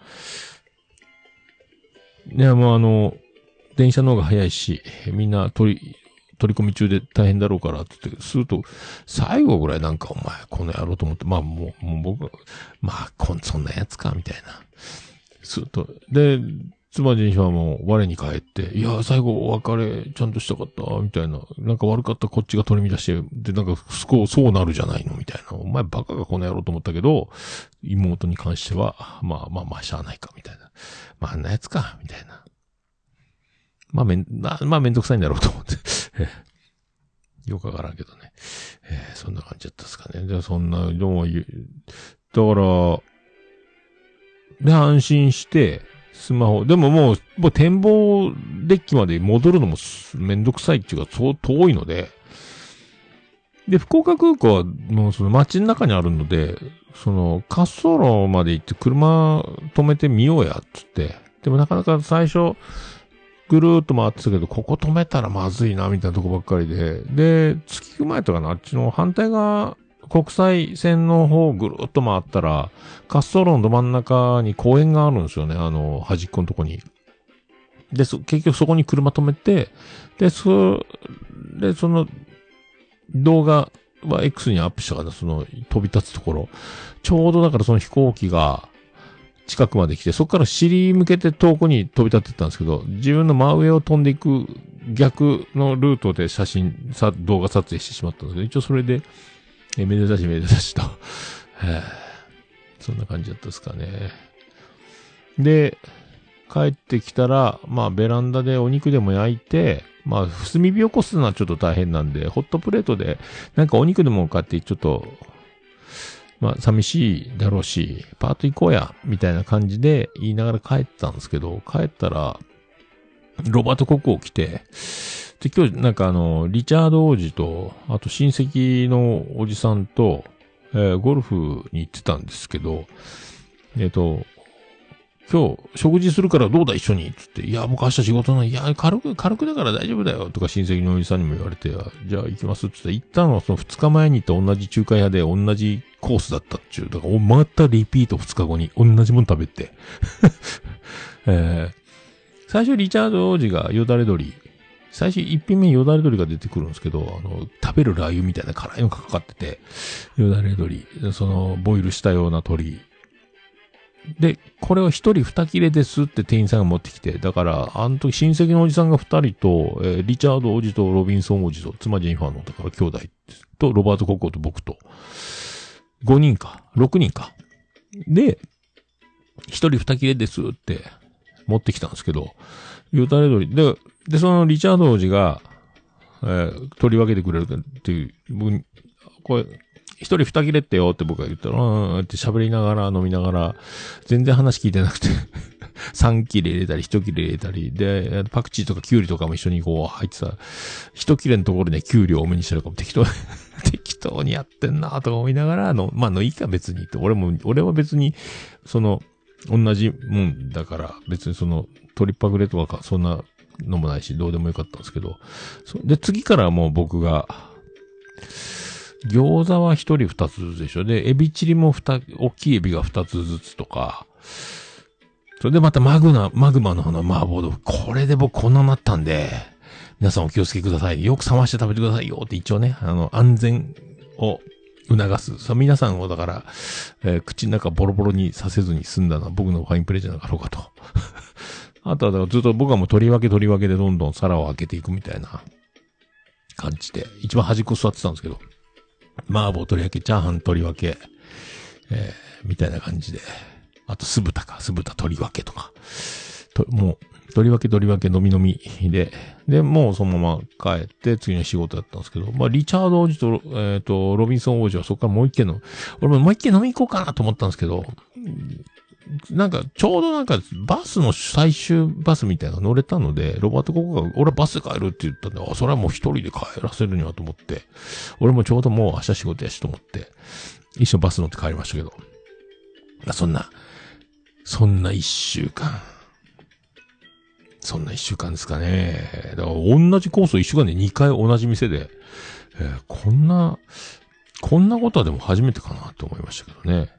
いや、もう電車の方が早いし、みんな取り込み中で大変だろうからって言って、すると、最後ぐらいなんかお前、この野郎と思って、まあもう僕、まあ、そんなやつか、みたいな。すると、で、妻ジェニファーも我に返って、いや、最後お別れちゃんとしたかった、みたいな。なんか悪かったこっちが取り乱して、で、なんかそうなるじゃないの、みたいな。お前バカがこの野郎と思ったけど、妹に関しては、まあ、しゃあないか、みたいな。まあ、あんなやつか、みたいな。まあめんどくさいんだろうと思って。よくわからんけどね。そんな感じだったですかね。じゃあそんな、どうもだから、で、安心して、スマホ。でももう展望デッキまで戻るのもめんどくさいっていうか、そう遠いので、 で、福岡空港はもうその街の中にあるので、その滑走路まで行って車止めてみようや、つって。でもなかなか最初、ぐるーっと回ってたけど、ここ止めたらまずいな、みたいなとこばっかりで。で、月行く前とかのあっちの反対側、国際線の方をぐるーっと回ったら、滑走路のど真ん中に公園があるんですよね、端っこのとこに。で、結局そこに車止めて、で、その、動画は X にアップしたから、その、飛び立つところ。ちょうどだからその飛行機が、近くまで来て、そこから尻向けて遠くに飛び立ってったんですけど、自分の真上を飛んでいく逆のルートで動画撮影してしまったんですけど、一応それで、めでたしと、そんな感じだったですかね。で、帰ってきたら、まあベランダでお肉でも焼いて、まあ炭火起こすのはちょっと大変なんで、ホットプレートで、なんかお肉でも買ってちょっと、まあ、寂しいだろうし、パート行こうや、みたいな感じで言いながら帰ったんですけど、帰ったら、ロバート国王来て、で、今日なんかリチャード王子と、あと親戚のおじさんと、ゴルフに行ってたんですけど、今日、食事するからどうだ一緒につって、いや、僕明日仕事ない。いや、軽くだから大丈夫だよ。とか親戚のおじさんにも言われて、じゃあ行きますつって、行ったのはその2日前に行った同じ中華屋で同じコースだったっちゅう。だから、またリピート2日後に同じもの食べて。最初リチャード王子がよだれ鶏。最初一品目よだれ鶏が出てくるんですけど、食べるラー油みたいな辛いのがかかってて、よだれ鶏。その、ボイルしたような鶏。で、これを一人二切れですって店員さんが持ってきて、だから、あの時親戚のおじさんが二人と、リチャード王子とロビンソン王子と、妻ジェニファーの、だから兄弟と、ロバート国王と僕と、6人か。で、一人二切れですって持ってきたんですけど、よだれ鶏。で、そのリチャード王子が、取り分けてくれるっていう、これ、一人二切れってよって僕が言ったら、って喋りながら飲みながら、全然話聞いてなくて、3切れ入れたり、1切れ入れたり、で、パクチーとかキュウリとかも一緒にこう入ってた、1切れのところでキュウリを多めにしてるかも適当にやってんなとか思いながら、まあいいか別にって、俺は別に、同じもんだから、別にトリッパグレとかそんなのもないし、どうでもよかったんですけど、で、次からもう僕が、餃子は一人二つずつでしょ。で、エビチリも大きいエビが二つずつとか。それでまたマグマの麻婆豆腐。これで僕こんなになったんで、皆さんお気をつけください。よく冷まして食べてくださいよって一応ね、安全を促す。皆さんをだから、口の中ボロボロにさせずに済んだのは僕のファインプレーじゃなかろうかと。あとはだからずっと僕はもう取り分けでどんどん皿を開けていくみたいな感じで、一番端っこ座ってたんですけど。麻婆取り分け、チャーハン取り分け、みたいな感じで。あと酢豚取り分けとか。もう、取り分け飲みで、もうそのまま帰って次の仕事だったんですけど、まあ、リチャード王子と、ロビンソン王子はそこからもう一軒俺ももう一軒飲み行こうかなと思ったんですけど、なんか、ちょうどなんか、バスの最終バスみたいなの乗れたので、ロバート国王が、俺はバスで帰るって言ったんで、それはもう一人で帰らせるにはと思って、俺もちょうどもう明日仕事やしと思って、一緒にバス乗って帰りましたけど、そんな一週間ですかね。だから同じコースを一週間で2回同じ店で、こんなことはでも初めてかなと思いましたけどね。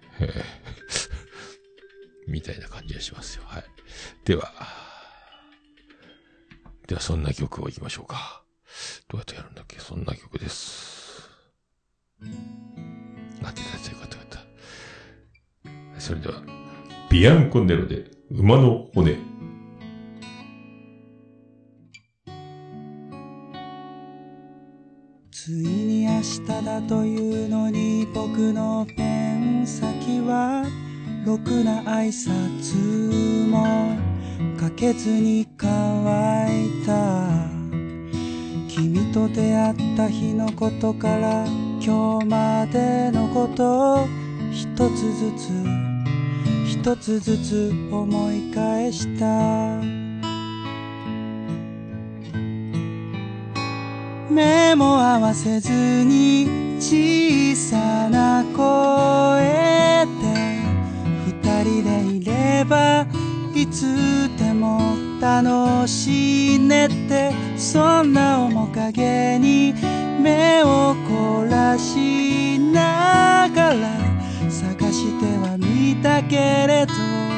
みたいな感じがしますよ。はい。ではそんな曲を行きましょうか。どうやってやるんだっけ？そんな曲です。よかった。それでは、ビアンコネロで馬の骨。 ついに明日だというのに僕のペン先はろくな挨拶もかけずに乾いた。君と出会った日のことから今日までのことを一つずつ思い返した。 目も合わせずに小さな声で二人でいればいつでも楽しいねって、そんな面影に目を凝らしながら探してはみたけれど、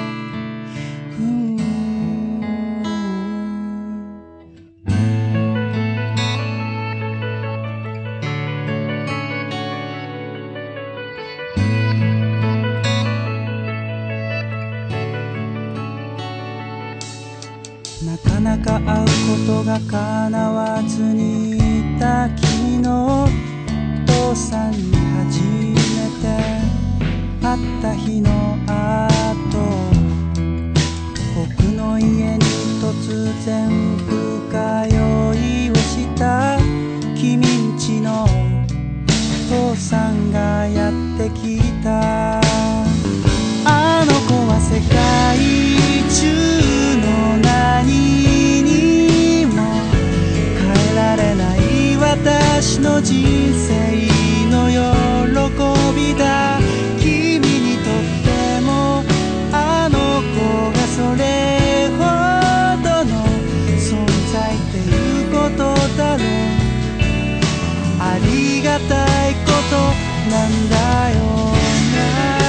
なかなか会うことが叶わずにいた君の父さんに初めて会った日の後、僕の家に突然深酔いをした君んちの父さんがやってきた。あの子は世界中の何にも変えられない私の人生の喜びだ。君にとってもあの子がそれほどの存在っていうことだろう。ありがたいことなんだよな。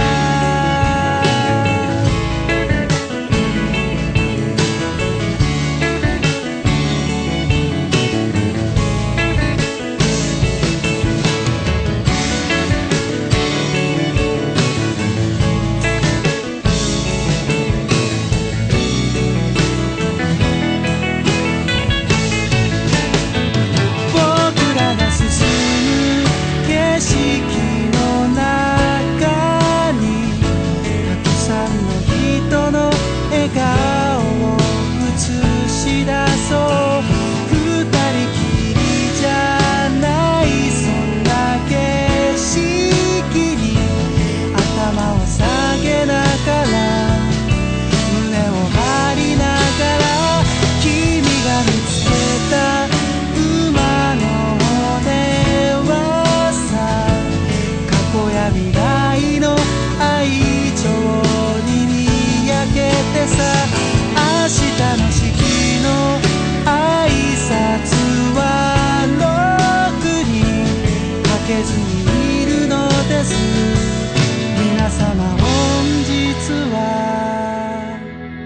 皆様本日は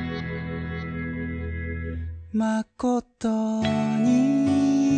誠に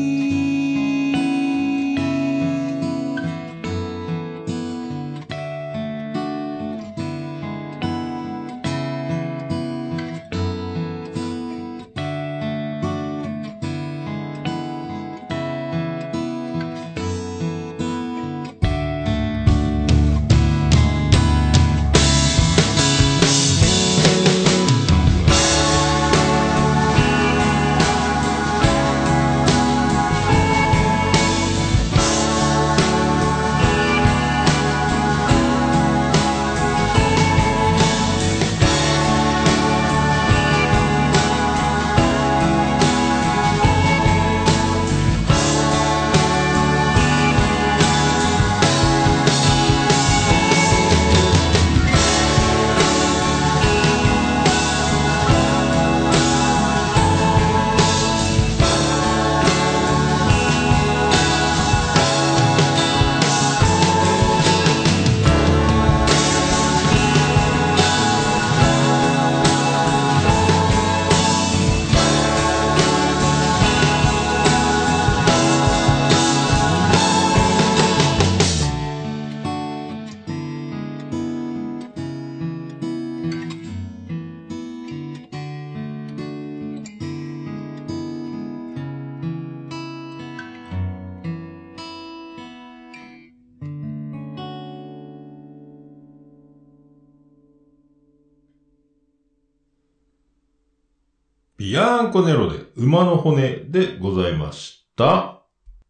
ビアンコネロで馬の骨でございました。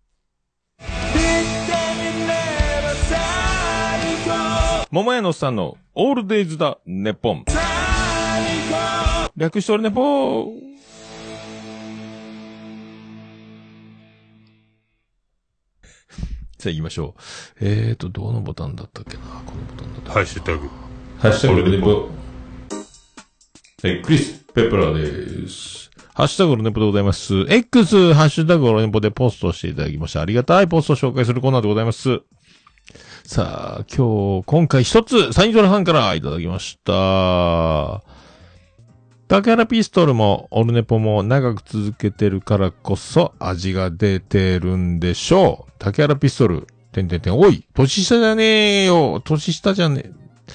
桃屋のおっさんのオールデイズだネポン。略しておるネポー。 さあ行きましょう。どのボタンだったっけな、このボタンだったっけな。 ハッシュタグ。 ハッシュタグオルネポ。クリス・ペプラーです。ハッシュタグオルネポでございます。X、ハッシュタグオルネポでポストしていただきました。ありがたいポストを紹介するコーナーでございます。さあ、今回一つ、サインドラさんからいただきました。竹原ピストルもオルネポも長く続けてるからこそ味が出てるんでしょう。竹原ピストル、おい、年下じゃねえよ。年下じゃね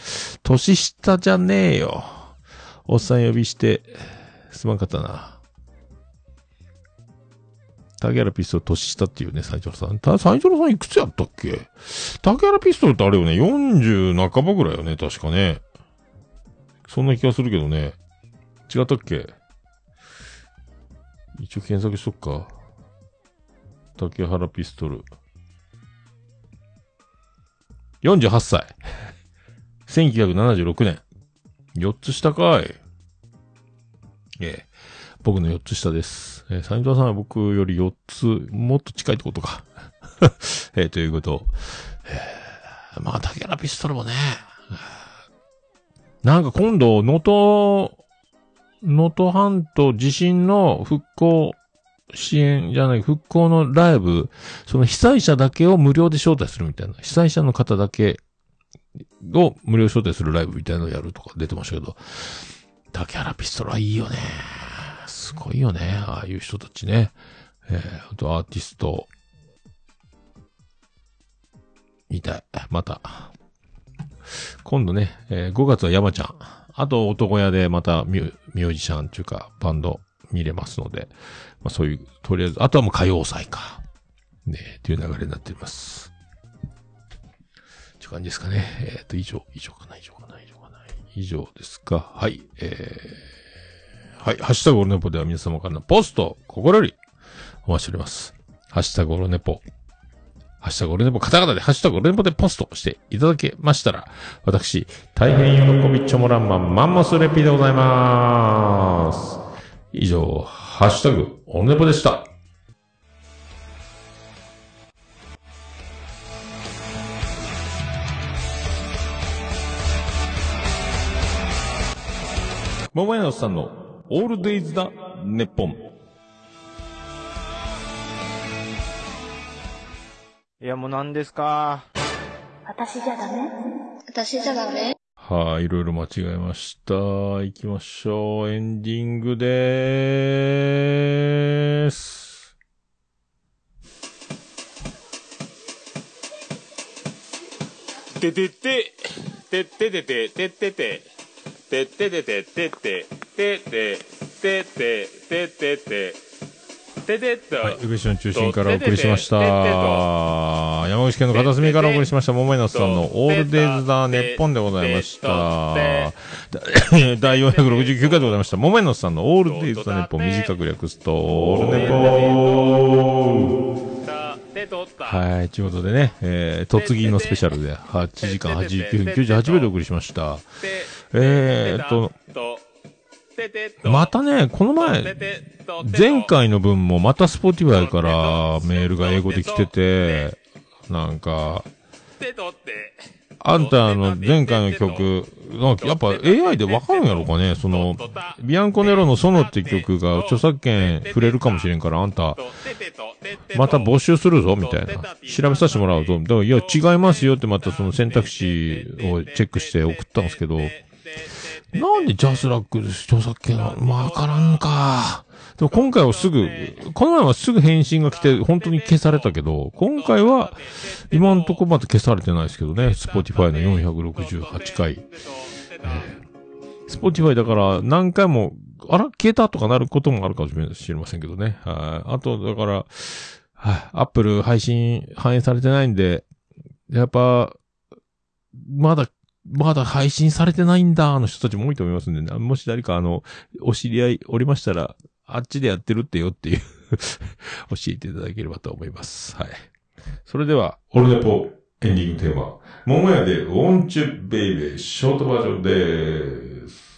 えよ。おっさん呼びして、すまんかったな。竹原ピストル年下っていうね、サイジョロさん。サイジョロさんいくつやったっけ？竹原ピストルってあれよね、40半ばぐらいよね、確かね。そんな気がするけどね。違ったっけ？一応検索しとくか。竹原ピストル。48歳。1976年。4つ下かい。僕の4つ下です。サインドさんは僕より4つ、もっと近いってことか。ということ。まあ、竹原ピストルもね。なんか今度、能登半島地震の復興支援じゃない、復興のライブ、その被災者だけを無料で招待するみたいな。被災者の方だけを無料招待するライブみたいなのをやるとか出てましたけど、竹原ピストルはいいよね。すごいよね。ああいう人たちね。あとアーティスト。みたい。また。今度ね、5月は山ちゃん。あと男屋でまたミュージシャンっていうかバンド見れますので、まあそういう、とりあえず、あとはもう歌謡祭か。ね、っていう流れになっています。っていう感じですかね。以上ですか。はい。はい。ハッシュタグオルネポでは皆様からのポスト、心よりお待ちしております。ハッシュタグオルネポ。ハッシュタグオルネポ、カタカナでハッシュタグオルネポでポストしていただけましたら、私、大変喜びちょもらんまんマンモスレピでございます。以上、ハッシュタグオルネポでした。桃屋のおっさんのオールデイズだ、ネッポン。 いや、もう何ですか？ 私じゃダメはい、いろいろ間違えました。行きましょう。エンディングでーす。 ててて、てててて、ててて、てててて、てて、てて、てて、ててて、ててと。 はい、宇部市の中心からお送りしました。山口県の片隅からお送りしました。桃井のさんのオールデイズ・ザ・ネッポンでございました。第469回でございました。桃井のさんのオールデイズ・ザ・ネッポン、短く略すと、オールネポー。はい、ということでね、突撃のスペシャルで8時間89分98秒でお送りしました。またね、この前回の分もまたスポティファイからメールが英語で来てて、なんか、あんたの前回の曲、やっぱ AI でわかるんやろかね、その、ビアンコネロのソノって曲が著作権触れるかもしれんから、あんた、また募集するぞ、みたいな。調べさせてもらうぞ。だから、いや、違いますよってまたその選択肢をチェックして送ったんですけど、なんでジャスラックで著作権が、わからんか。でも今回はこの前はすぐ返信が来て、本当に消されたけど、今回は、今んとこまだ消されてないですけどね、Spotify の468回。Spotify だから何回も、消えたとかなることもあるかもしれませんけどね。あと、だから、Apple 配信反映されてないんで、やっぱ、まだ配信されてないんだ、の人たちも多いと思いますんでね。もし誰かお知り合いおりましたら、あっちでやってるってよっていう教えていただければと思います。はい。それでは、オルネポエンディングテーマ、桃屋で Won't You Baby ショートバージョンでーす。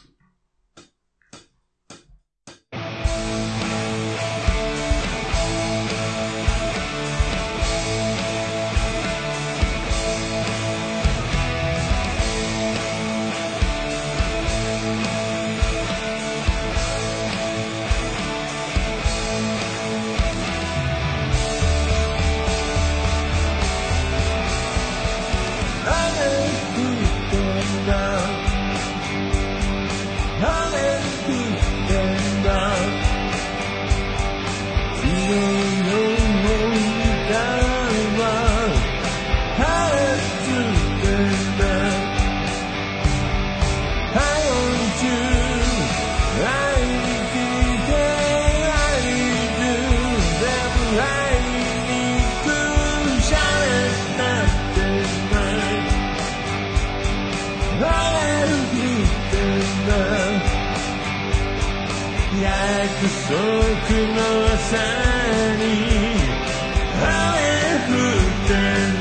束の朝に雨降ってな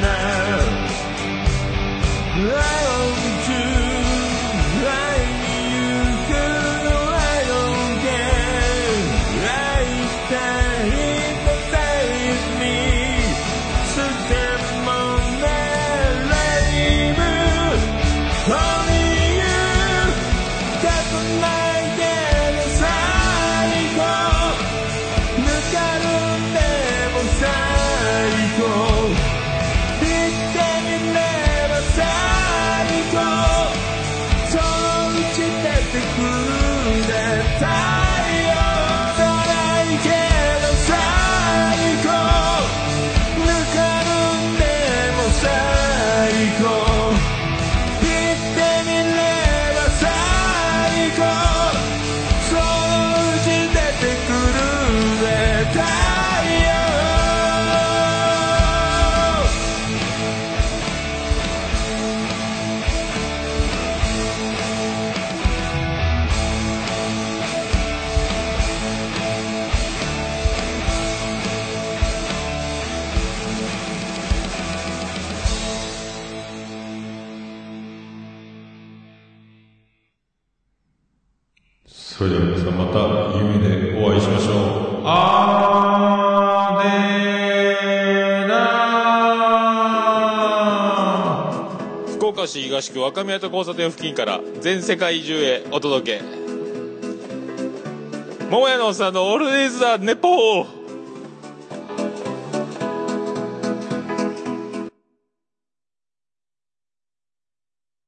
I want to I need you I don't care 会いたいとsay with me 捨てもねライブ Only you たくないけど最高ぬかるんでも最高言ってみれば最高そのうち出てくるね太陽じゃないけど最高ぬかるんでも最高言ってみれば最高そのうち出てくるね太陽それでは皆さんまた夢でお会いしましょう。あーでーなー。 福岡市東区若宮と交差点付近から全世界中へお届け桃屋のおっさんのオールディーズ・ザ・ネポー